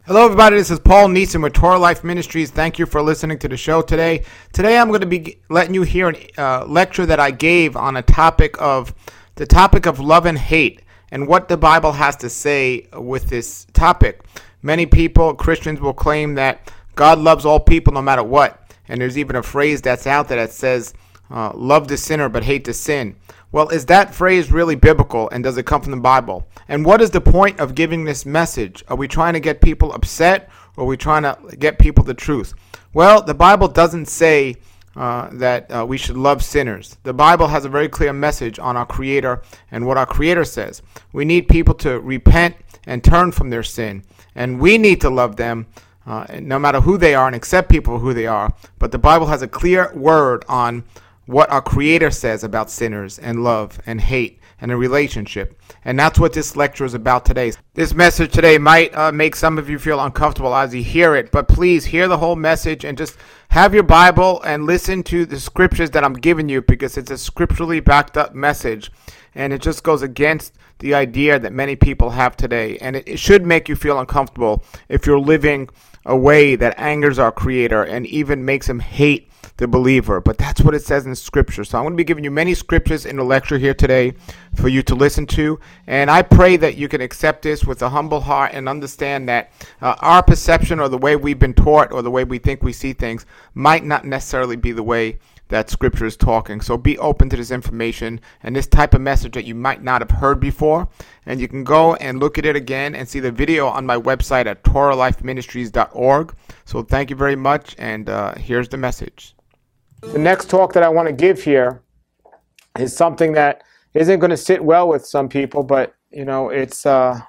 Hello, everybody. This is Paul Neeson with Torah Life Ministries. Thank you for listening to the show today. Today, I'm going to be letting you hear a lecture that I gave on the topic of love and hate and what the Bible has to say with this topic. Many people, Christians, will claim that God loves all people no matter what. And there's even a phrase that's out there that says, love the sinner but hate the sin. Well, is that phrase really biblical, and does it come from the Bible? And what is the point of giving this message? Are we trying to get people upset, or are we trying to get people the truth? Well, the Bible doesn't say that we should love sinners. The Bible has a very clear message on our Creator and what our Creator says. We need people to repent and turn from their sin, and we need to love them no matter who they are and accept people for who they are. But the Bible has a clear word on what our Creator says about sinners and love and hate and a relationship. And that's what this lecture is about today. This message today might make some of you feel uncomfortable as you hear it, but please hear the whole message and just have your Bible and listen to the scriptures that I'm giving you, because it's a scripturally backed up message, and it just goes against the idea that many people have today. And it should make you feel uncomfortable if you're living a way that angers our Creator and even makes him hate the believer. But that's what it says in Scripture. So I'm going to be giving you many scriptures in the lecture here today for you to listen to. And I pray that you can accept this with a humble heart and understand that our perception or the way we've been taught or the way we think we see things might not necessarily be the way that Scripture is talking. So be open to this information and this type of message that you might not have heard before. And you can go and look at it again and see the video on my website at TorahLifeMinistries.org. So thank you very much, and here's the message. The next talk that I want to give here is something that isn't going to sit well with some people, but you know, it's the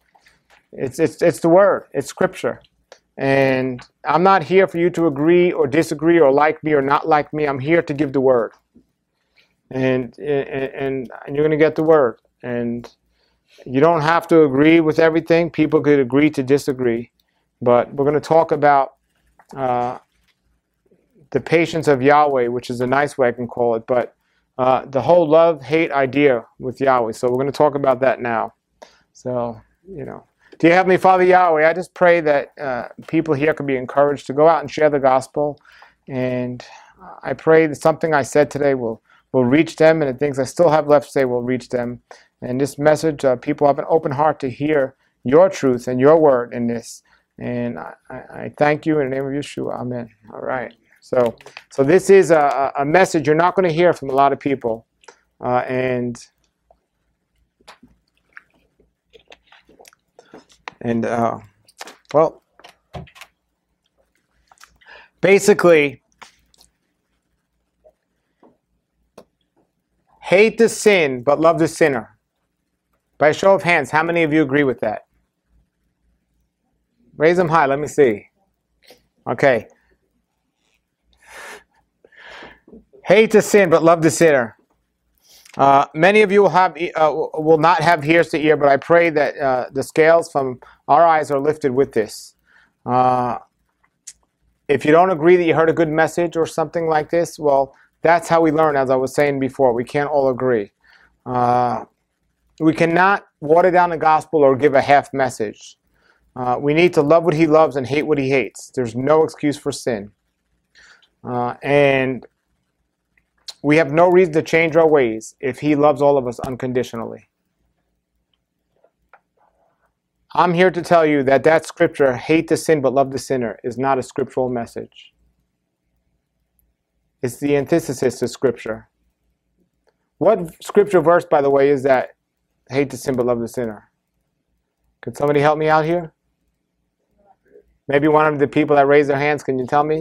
Word, it's Scripture. And I'm not here for you to agree or disagree or like me or not like me. I'm here to give the Word. And you're going to get the Word. And you don't have to agree with everything. People could agree to disagree. But we're going to talk about the patience of Yahweh, which is a nice way I can call it. But the whole love-hate idea with Yahweh. So we're going to talk about that now. So, you know. Dear Heavenly Father Yahweh, I just pray that people here can be encouraged to go out and share the gospel. And I pray that something I said today will reach them, and the things I still have left to say will reach them. And this message, people have an open heart to hear your truth and your word in this. And I thank you in the name of Yeshua. Amen. All right. So this is a message you're not going to hear from a lot of people. Well, basically, hate the sin, but love the sinner. By a show of hands, how many of you agree with that? Raise them high, let me see. Okay. Hate the sin, but love the sinner. Many of you will not have ears to hear, but I pray that the scales from our eyes are lifted with this. If you don't agree that you heard a good message or something like this, well, that's how we learn, as I was saying before. We can't all agree. We cannot water down the gospel or give a half message. We need to love what he loves and hate what he hates. There's no excuse for sin. And we have no reason to change our ways if he loves all of us unconditionally. I'm here to tell you that scripture, hate the sin but love the sinner, is not a scriptural message. It's the antithesis to scripture. What scripture verse, by the way, is that? Hate the sin but love the sinner. Could somebody help me out here? Maybe one of the people that raised their hands, can you tell me?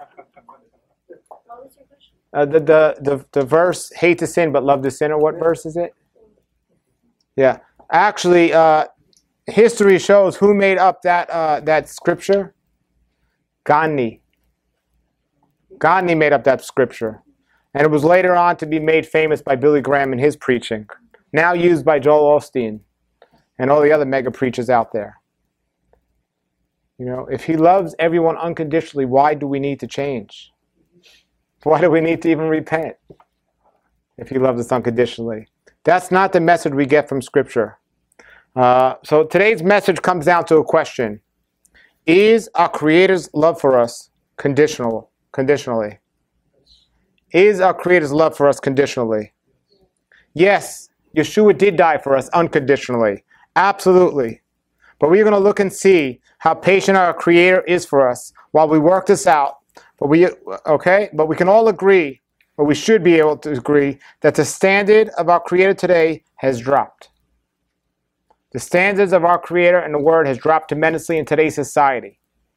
The verse, hate the sin but love the sinner, what verse is it? Yeah. Actually, history shows who made up that scripture. Gandhi. Gandhi made up that scripture. And it was later on to be made famous by Billy Graham in his preaching. Now used by Joel Osteen and all the other mega preachers out there. You know, if he loves everyone unconditionally, why do we need to change? Why do we need to even repent if he loves us unconditionally? That's not the message we get from Scripture. So today's message comes down to a question. Is our Creator's love for us conditionally? Is our Creator's love for us conditionally? Yes, Yeshua did die for us unconditionally. Absolutely. But we're going to look and see how patient our Creator is for us while we work this out. But we can all agree, or we should be able to agree, that the standard of our Creator today has dropped. The standards of our Creator and the Word has dropped tremendously in today's society.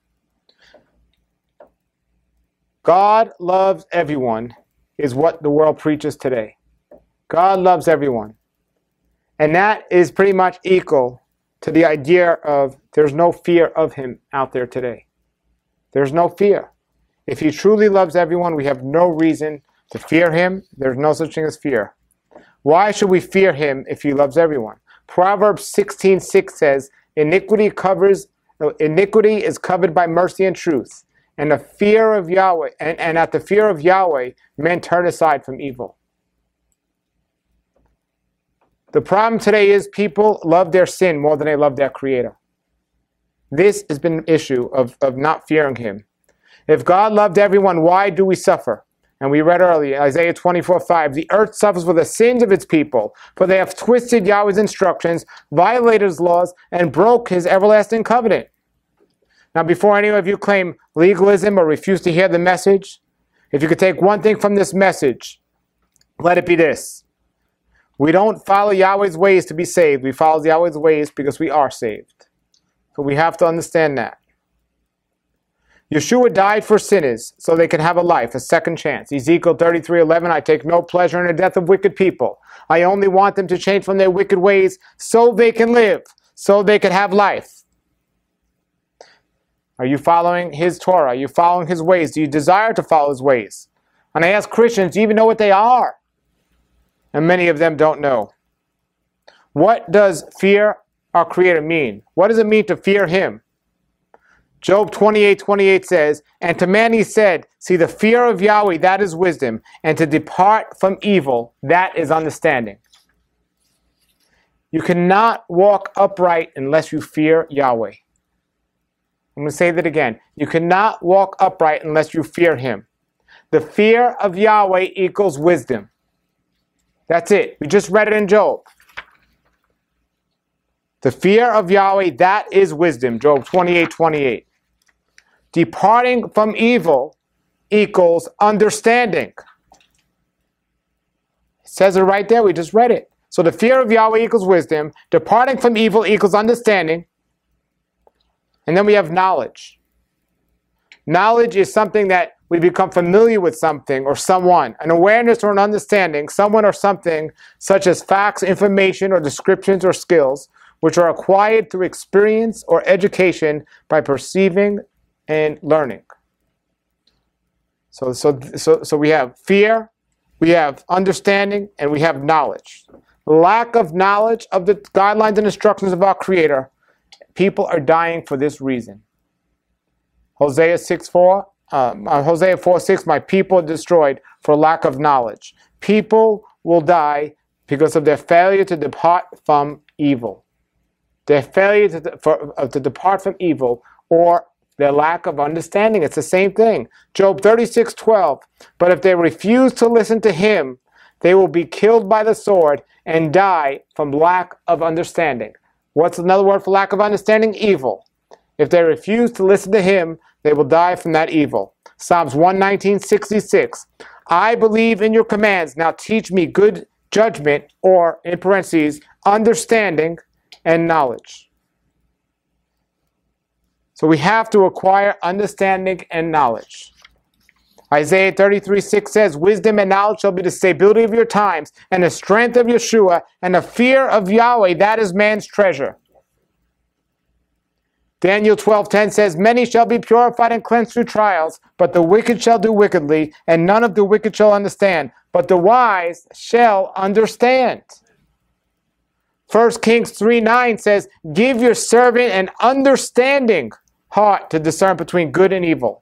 God loves everyone is what the world preaches today. God loves everyone. And that is pretty much equal to the idea of there's no fear of Him out there today. There's no fear. If He truly loves everyone, we have no reason to fear Him. There's no such thing as fear. Why should we fear Him if He loves everyone? Proverbs 16:6 says, iniquity is covered by mercy and truth, and the fear of Yahweh, and at the fear of Yahweh, men turn aside from evil. The problem today is people love their sin more than they love their Creator. This has been an issue of not fearing Him. If God loved everyone, why do we suffer? And we read earlier, Isaiah 24:5, the earth suffers for the sins of its people, for they have twisted Yahweh's instructions, violated His laws, and broke His everlasting covenant. Now, before any of you claim legalism or refuse to hear the message, if you could take one thing from this message, let it be this. We don't follow Yahweh's ways to be saved. We follow Yahweh's ways because we are saved. So we have to understand that. Yeshua died for sinners so they could have a life, a second chance. Ezekiel 33:11, I take no pleasure in the death of wicked people. I only want them to change from their wicked ways so they can live, so they can have life. Are you following His Torah? Are you following His ways? Do you desire to follow His ways? And I ask Christians, do you even know what they are? And many of them don't know. What does fear our Creator mean? What does it mean to fear Him? Job 28:28 says, and to man He said, see, the fear of Yahweh, that is wisdom, and to depart from evil, that is understanding. You cannot walk upright unless you fear Yahweh. I'm going to say that again. You cannot walk upright unless you fear Him. The fear of Yahweh equals wisdom. That's it. We just read it in Job. The fear of Yahweh, that is wisdom. Job 28:28. Departing from evil equals understanding. It says it right there. We just read it. So the fear of Yahweh equals wisdom. Departing from evil equals understanding. And then we have knowledge. Knowledge is something that we become familiar with something or someone. An awareness or an understanding, someone or something, such as facts, information, or descriptions or skills, which are acquired through experience or education by perceiving and learning. So we have fear, we have understanding, and we have knowledge. Lack of knowledge of the guidelines and instructions of our Creator, people are dying for this reason. Hosea 4:6, my people are destroyed for lack of knowledge. People will die because of their failure to depart from evil. Their failure to depart from evil, or their lack of understanding. It's the same thing. Job 36:12, but if they refuse to listen to Him, they will be killed by the sword and die from lack of understanding. What's another word for lack of understanding? Evil. If they refuse to listen to Him, they will die from that evil. Psalms 119:66, I believe in your commands. Now teach me good judgment, or, in parentheses, understanding and knowledge. So we have to acquire understanding and knowledge. Isaiah 33:6 says, wisdom and knowledge shall be the stability of your times, and the strength of Yeshua, and the fear of Yahweh, that is man's treasure. Daniel 12:10 says, many shall be purified and cleansed through trials, but the wicked shall do wickedly, and none of the wicked shall understand, but the wise shall understand. 1 Kings 3:9 says, give your servant an understanding heart to discern between good and evil.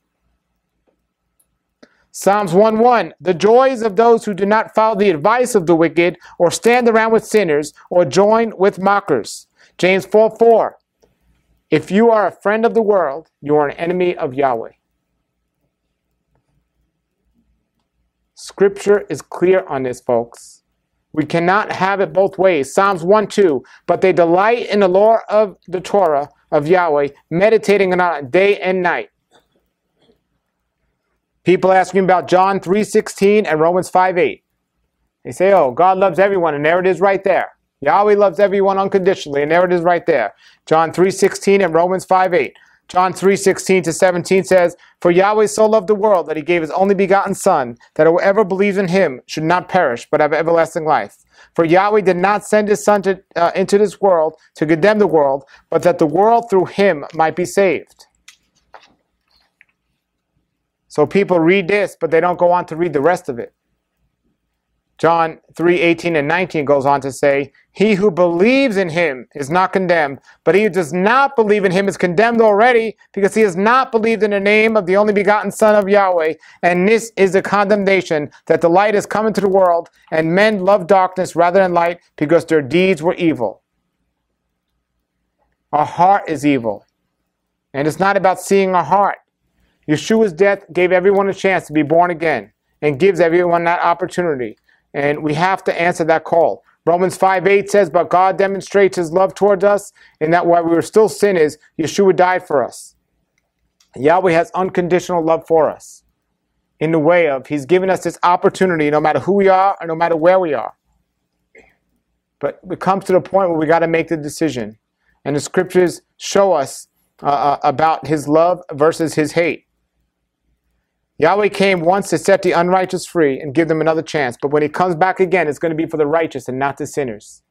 Psalms 1:1, the joys of those who do not follow the advice of the wicked, or stand around with sinners, or join with mockers. James 4:4, If you are a friend of the world, you are an enemy of Yahweh. Scripture is clear on this, folks. We cannot have it both ways. Psalms 1:2, but they delight in the law of the Torah of Yahweh, meditating on it day and night. People asking about John 3:16 and Romans 5:8. They say, oh, God loves everyone, and there it is right there. Yahweh loves everyone unconditionally, and there it is right there. John 3:16 and Romans 5:8. John 3:16-17 says, for Yahweh so loved the world that he gave his only begotten Son, that whoever believes in him should not perish, but have everlasting life. For Yahweh did not send his Son into this world to condemn the world, but that the world through him might be saved. So people read this, but they don't go on to read the rest of it. John 3:18 and 19 goes on to say, he who believes in him is not condemned, but he who does not believe in him is condemned already, because he has not believed in the name of the only begotten Son of Yahweh. And this is the condemnation, that the light has come into the world, and men love darkness rather than light, because their deeds were evil. Our heart is evil. And it's not about seeing our heart. Yeshua's death gave everyone a chance to be born again, and gives everyone that opportunity. And we have to answer that call. Romans 5:8 says, but God demonstrates his love towards us, in that while we were still sinners, Yeshua died for us. Yahweh has unconditional love for us, in the way of he's given us this opportunity no matter who we are or no matter where we are. But it comes to the point where we got to make the decision. And the scriptures show us about his love versus his hate. Yahweh came once to set the unrighteous free and give them another chance. But when he comes back again, it's going to be for the righteous and not the sinners.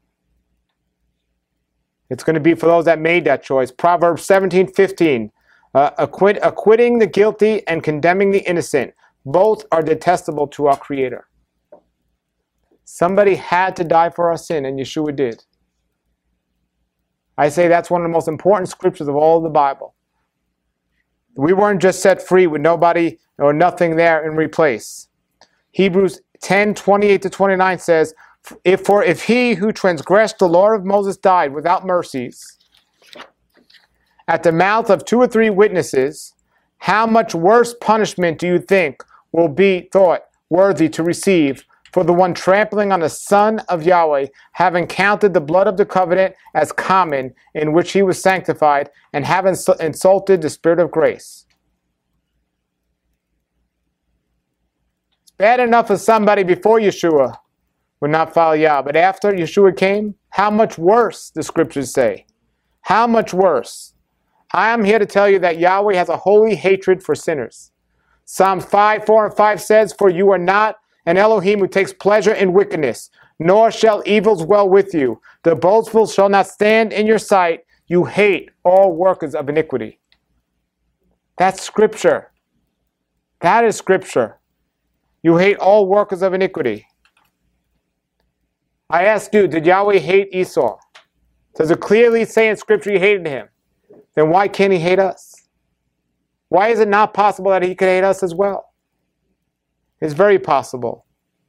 It's going to be for those that made that choice. Proverbs 17:15, acquitting the guilty and condemning the innocent. Both are detestable to our Creator. Somebody had to die for our sin, and Yeshua did. I say that's one of the most important scriptures of all of the Bible. We weren't just set free with nobody or nothing there in replace. Hebrews 10:28-29 says, if he who transgressed the law of Moses died without mercies, at the mouth of 2 or 3 witnesses, how much worse punishment do you think will be thought worthy to receive for the one trampling on the Son of Yahweh, having counted the blood of the covenant as common, in which he was sanctified, and having insulted the Spirit of grace? It's bad enough for somebody before Yeshua would not follow Yah, but after Yeshua came, how much worse, the scriptures say. How much worse? I am here to tell you that Yahweh has a holy hatred for sinners. Psalms 5:4-5 says, for you are not an Elohim who takes pleasure in wickedness, nor shall evils dwell with you. The boastful shall not stand in your sight. You hate all workers of iniquity. That's scripture. That is scripture. You hate all workers of iniquity. I ask you, did Yahweh hate Esau? Does it clearly say in scripture he hated him? Then why can't he hate us? Why is it not possible that he could hate us as well? It's very possible.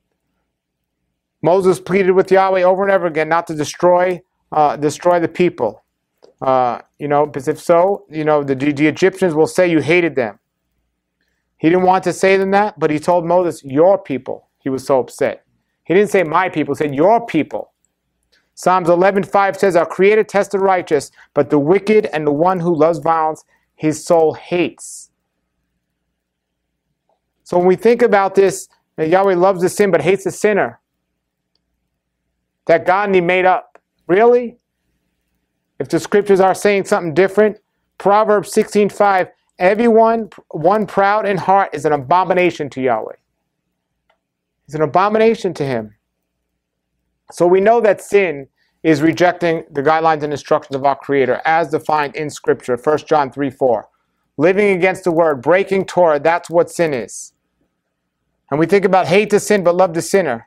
Moses pleaded with Yahweh over and over again not to destroy the people. Because if so, the Egyptians will say you hated them. He didn't want to say them that, but he told Moses, your people. He was so upset. He didn't say my people, he said your people. Psalms 11:5 says, our Creator tests the righteous, but the wicked and the one who loves violence, his soul hates. So when we think about this, that Yahweh loves the sin but hates the sinner, that God and he made up. Really? If the scriptures are saying something different, Proverbs 16:5, one proud in heart is an abomination to Yahweh. It's an abomination to him. So we know that sin is rejecting the guidelines and instructions of our Creator as defined in Scripture, 1 John 3:4. Living against the word, breaking Torah, that's what sin is. And we think about hate the sin but love the sinner.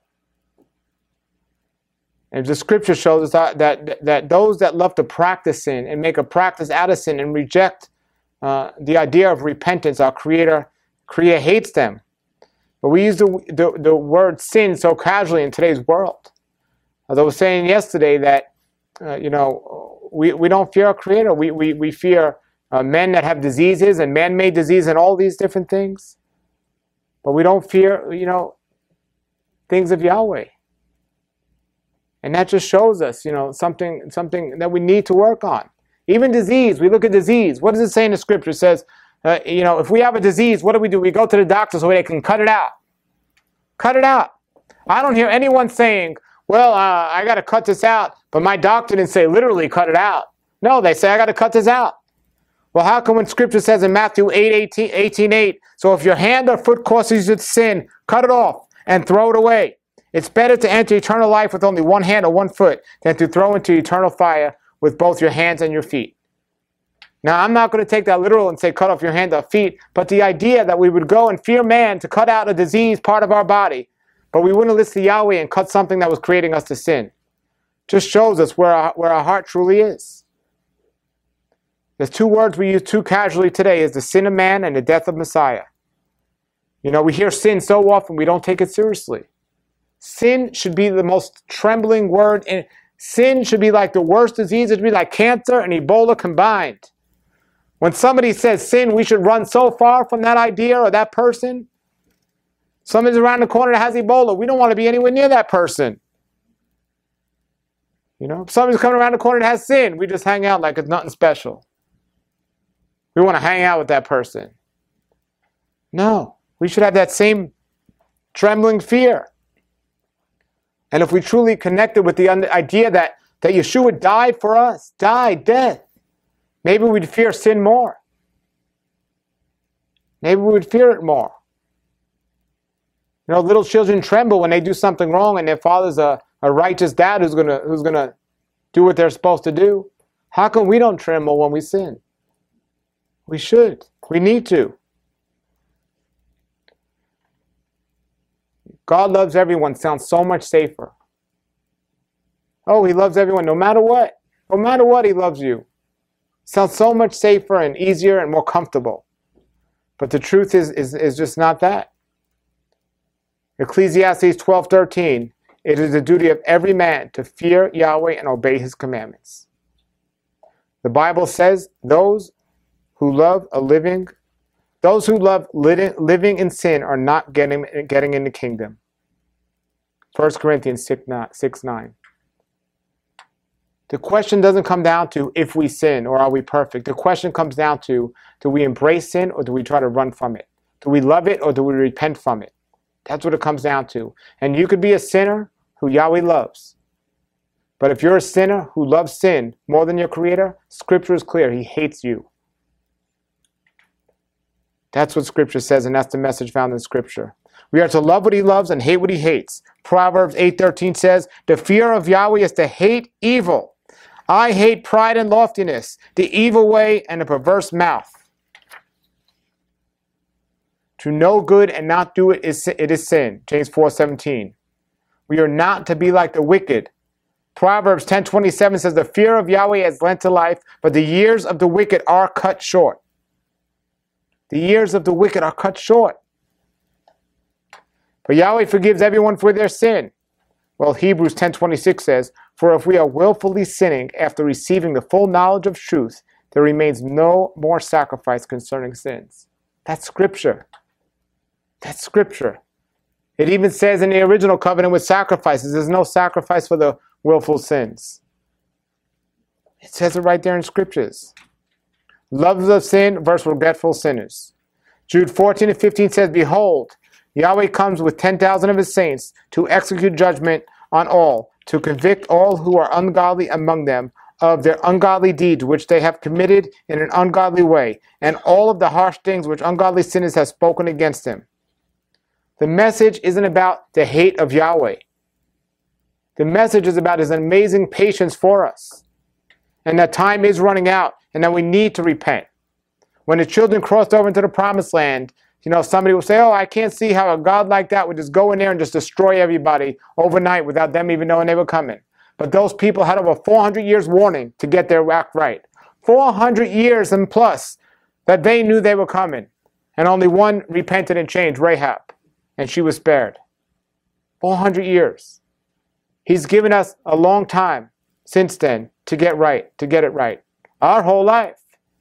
And the scripture shows us that those that love to practice sin and make a practice out of sin and reject the idea of repentance, our Creator hates them. But we use the word sin so casually in today's world. As I was saying yesterday that, we don't fear our Creator. We fear men that have diseases and man-made disease and all these different things. But we don't fear, things of Yahweh. And that just shows us, something that we need to work on. Even disease, we look at disease. What does it say in the scripture? It says, if we have a disease, what do? We go to the doctor so they can cut it out. Cut it out. I don't hear anyone saying, well, I got to cut this out, but my doctor didn't say literally cut it out. No, they say I got to cut this out. Well, how come when scripture says in Matthew 18:8, so if your hand or foot causes you to sin, cut it off and throw it away. It's better to enter eternal life with only one hand or one foot than to throw into eternal fire with both your hands and your feet. Now, I'm not going to take that literal and say cut off your hand or feet, but the idea that we would go and fear man to cut out a disease part of our body, but we wouldn't listen to Yahweh and cut something that was creating us to sin, just shows us where our heart truly is. There's two words we use too casually today, is the sin of man and the death of Messiah. We hear sin so often we don't take it seriously. Sin should be the most trembling word. And sin should be like the worst disease. It should be like cancer and Ebola combined. When somebody says sin, we should run so far from that idea or that person. Somebody's around the corner that has Ebola. We don't want to be anywhere near that person. If somebody's coming around the corner that has sin, we just hang out like it's nothing special. We want to hang out with that person. No, we should have that same trembling fear. And if we truly connected with the idea that Yeshua died for us, death, maybe we'd fear sin more. Maybe we would fear it more. Little children tremble when they do something wrong and their father's a righteous dad who's gonna do what they're supposed to do. How come we don't tremble when we sin? We should. We need to. God loves everyone sounds so much safer. Oh, he loves everyone no matter what. No matter what, he loves you. Sounds so much safer and easier and more comfortable. But the truth is just not that. Ecclesiastes 12:13, it is the duty of every man to fear Yahweh and obey his commandments. The Bible says those who love living in sin are not getting in the kingdom. 1 Corinthians 6:9. The question doesn't come down to if we sin or are we perfect. The question comes down to, do we embrace sin or do we try to run from it? Do we love it or do we repent from it? That's what it comes down to. And you could be a sinner who Yahweh loves. But if you're a sinner who loves sin more than your Creator, Scripture is clear. He hates you. That's what Scripture says, and that's the message found in Scripture. We are to love what he loves and hate what he hates. Proverbs 8:13 says, the fear of Yahweh is to hate evil. I hate pride and loftiness, the evil way and the perverse mouth. To know good and not do it is sin. James 4:17. We are not to be like the wicked. Proverbs 10:27 says, the fear of Yahweh has lent to life, but the years of the wicked are cut short. The years of the wicked are cut short. But Yahweh forgives everyone for their sin. Well, Hebrews 10:26 says, for if we are willfully sinning after receiving the full knowledge of truth, there remains no more sacrifice concerning sins. That's Scripture. That's Scripture. It even says in the original covenant with sacrifices, there's no sacrifice for the willful sins. It says it right there in Scriptures. Loves of sin versus regretful sinners. Jude 14:15 says, behold, Yahweh comes with 10,000 of his saints to execute judgment on all, to convict all who are ungodly among them of their ungodly deeds which they have committed in an ungodly way, and all of the harsh things which ungodly sinners have spoken against him. The message isn't about the hate of Yahweh. The message is about his amazing patience for us, and that time is running out, and that we need to repent. When the children crossed over into the promised land, somebody will say, oh, I can't see how a God like that would just go in there and just destroy everybody overnight without them even knowing they were coming. But those people had over 400 years warning to get their act right. 400 years and plus that they knew they were coming. And only one repented and changed, Rahab. And she was spared. 400 years. He's given us a long time since then to get it right. Our whole life.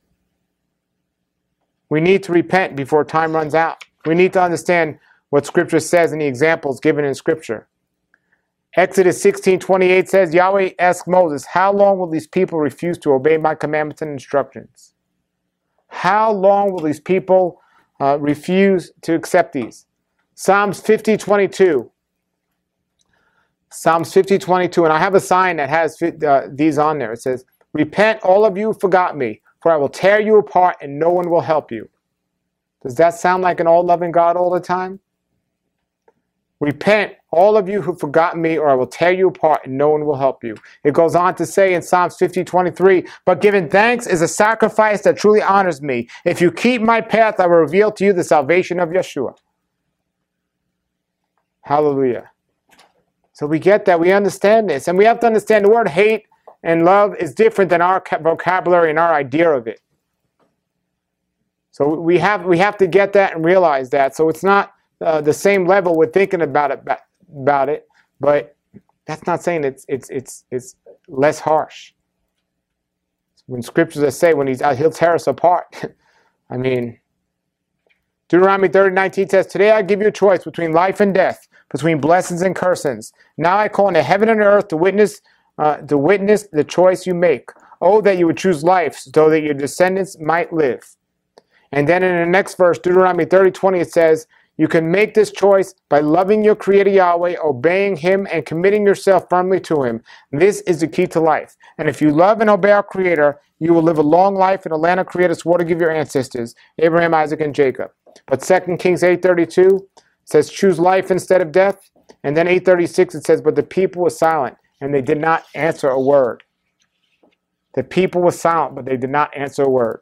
We need to repent before time runs out. We need to understand what Scripture says and the examples given in Scripture. Exodus 16:28 says, Yahweh asked Moses, how long will these people refuse to obey my commandments and instructions? How long will these people refuse to accept these? Psalms 50:22. Psalms 50:22, and I have a sign that has these on there. It says, repent, all of you who forgot me, for I will tear you apart and no one will help you. Does that sound like an all-loving God all the time? Repent, all of you who forgotten me, or I will tear you apart and no one will help you. It goes on to say in Psalms 50:23, but giving thanks is a sacrifice that truly honors me. If you keep my path, I will reveal to you the salvation of Yeshua. Hallelujah. So we get that, we understand this, and we have to understand the word hate and love is different than our vocabulary and our idea of it. So we have to get that and realize that. So it's not the same level we're thinking about it, but that's not saying it's less harsh. When scriptures that say when he'll tear us apart. I mean, Deuteronomy 30:19 says, today I give you a choice between life and death, between blessings and cursings. Now I call on the heaven and earth to witness the choice you make. Oh, that you would choose life, so that your descendants might live. And then in the next verse, Deuteronomy 30:20, it says, you can make this choice by loving your Creator Yahweh, obeying Him, and committing yourself firmly to Him. This is the key to life. And if you love and obey our Creator, you will live a long life in the land our Creator swore to give your ancestors, Abraham, Isaac, and Jacob. But 2 Kings 8:32 says, choose life instead of death. And then 8:36 it says, but the people were silent, and they did not answer a word. The people were silent, but they did not answer a word.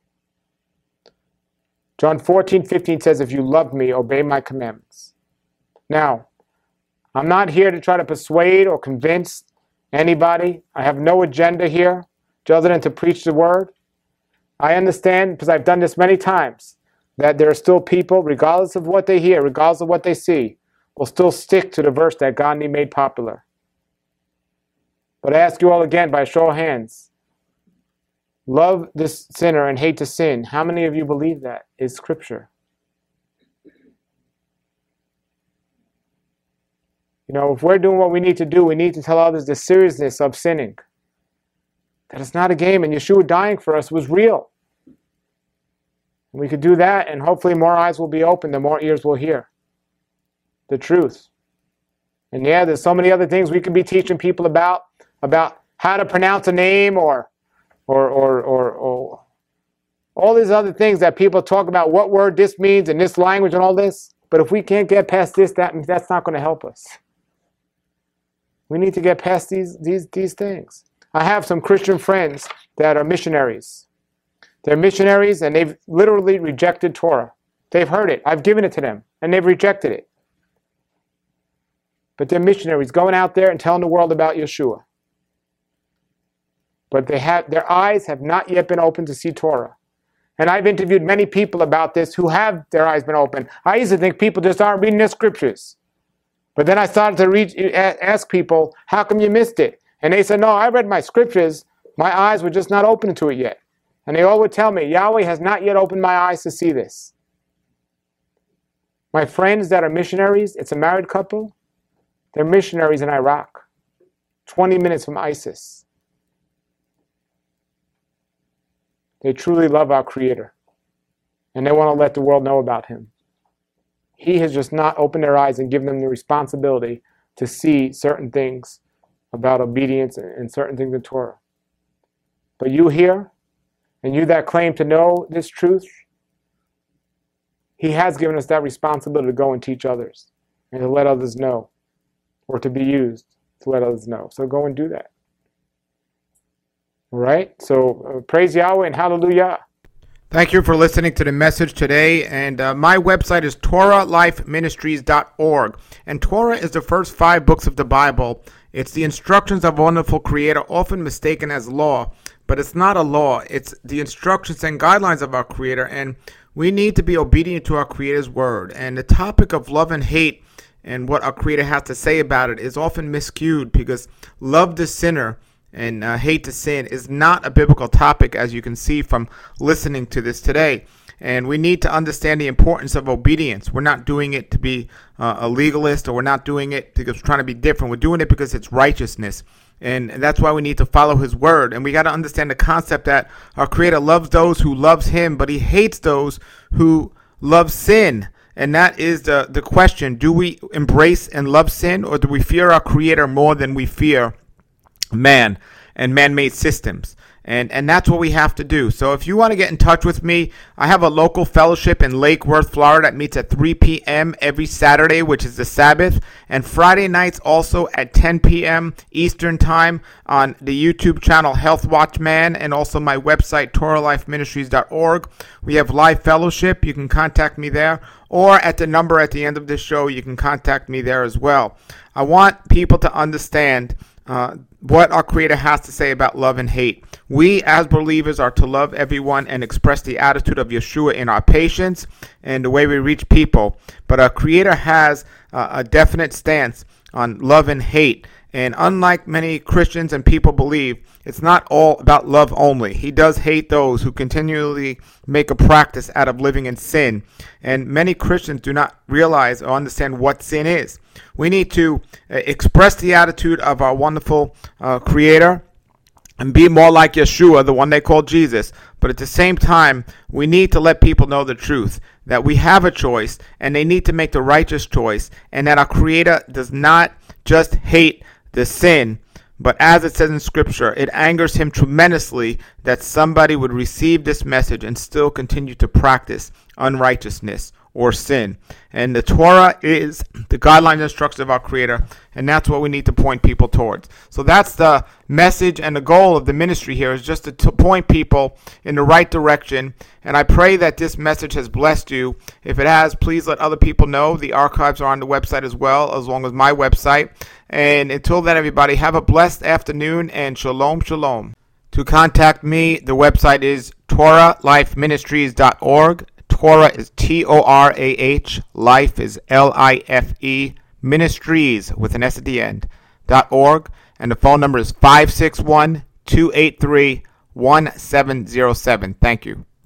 John 14:15 says, if you love me, obey my commandments. Now, I'm not here to try to persuade or convince anybody. I have no agenda here other than to preach the word. I understand, because I've done this many times, that there are still people, regardless of what they hear, regardless of what they see, will still stick to the verse that Gandhi made popular. But I ask you all again, by a show of hands, love this sinner and hate the sin. How many of you believe that is Scripture? You know, if we're doing what we need to do, we need to tell others the seriousness of sinning. That it's not a game, and Yeshua dying for us was real. And we could do that, and hopefully more eyes will be opened, the more ears will hear the truth. And yeah, there's so many other things we could be teaching people about how to pronounce a name or all these other things that people talk about, what word this means in this language and all this. But if we can't get past this, that's not going to help us. We need to get past these things. I have some Christian friends that are missionaries. They're missionaries, and they've literally rejected Torah. They've heard it. I've given it to them, and they've rejected it. But they're missionaries going out there and telling the world about Yeshua. But their eyes have not yet been opened to see Torah. And I've interviewed many people about this who have their eyes been opened. I used to think people just aren't reading their scriptures. But then I started to ask people, how come you missed it? And they said, no, I read my scriptures. My eyes were just not open to it yet. And they all would tell me, Yahweh has not yet opened my eyes to see this. My friends that are missionaries, it's a married couple. They're missionaries in Iraq, 20 minutes from ISIS. They truly love our Creator, and they want to let the world know about Him. He has just not opened their eyes and given them the responsibility to see certain things about obedience and certain things in Torah. But you here, and you that claim to know this truth, He has given us that responsibility to go and teach others and to let others know, or to be used to let others know. So go and do that. All right? So praise Yahweh and hallelujah. Thank you for listening to the message today. And my website is TorahLifeMinistries.org. And Torah is the first 5 books of the Bible. It's the instructions of a wonderful Creator, often mistaken as law. But it's not a law. It's the instructions and guidelines of our Creator. And we need to be obedient to our Creator's word. And the topic of love and hate and what our Creator has to say about it is often miscued, because love the sinner and hate to sin is not a biblical topic, as you can see from listening to this today. And we need to understand the importance of obedience. We're not doing it to be a legalist, or we're not doing it because we're trying to be different. We're doing it because it's righteousness. And that's why we need to follow his word. And we got to understand the concept that our Creator loves those who loves him, but he hates those who love sin. And that is the question. Do we embrace and love sin, or do we fear our Creator more than we fear man and man-made systems? And that's what we have to do. So if you want to get in touch with me, I have a local fellowship in Lake Worth, Florida that meets at 3 p.m. every Saturday, which is the Sabbath, and Friday nights also at 10 p.m. Eastern Time on the YouTube channel Health Watchman, and also my website, TorahLifeMinistries.org. We have live fellowship. You can contact me there, or at the number at the end of this show, you can contact me there as well. I want people to understand what our Creator has to say about love and hate. We as believers are to love everyone and express the attitude of Yeshua in our patience and the way we reach people. But our Creator has a definite stance on love and hate. And unlike many Christians and people believe, it's not all about love only. He does hate those who continually make a practice out of living in sin. And many Christians do not realize or understand what sin is. We need to express the attitude of our wonderful Creator and be more like Yeshua, the one they call Jesus. But at the same time, we need to let people know the truth, that we have a choice and they need to make the righteous choice, and that our Creator does not just hate the sin, but as it says in Scripture, it angers him tremendously that somebody would receive this message and still continue to practice unrighteousness or sin. And the Torah is the guidelines and instructions of our Creator, and that's what we need to point people towards. So that's the message and the goal of the ministry here, is just to point people in the right direction. And I pray that this message has blessed you. If it has, please let other people know. The archives are on the website as well, as long as my website. And until then, everybody, have a blessed afternoon, and shalom, shalom. To contact me, the website is TorahLifeMinistries.org. Torah is Torah, life is LIFE, ministries with an S at the end, .org, and the phone number is 561-283-1707. Thank you.